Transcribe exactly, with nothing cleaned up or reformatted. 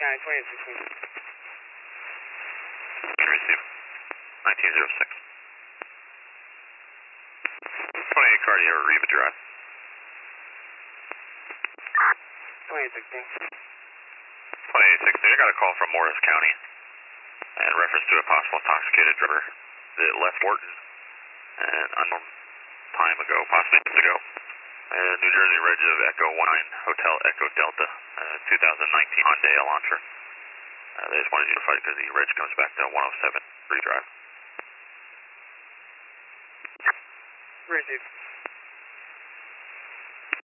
County, twenty-eight sixteen. Receive. nineteen oh six. twenty-eight Cardio, Riva Drive. twenty-eight sixteen. twenty-eight sixteen, I got a call from Morris County in reference to a possible intoxicated driver that left Morton an unknown time ago, possibly months ago. Uh, New Jersey Reg of Echo one Hotel Echo Delta, uh, two thousand nineteen Hyundai Elantra. Uh, they just wanted you to fight because the reg comes back to one oh seven Free Drive. Received.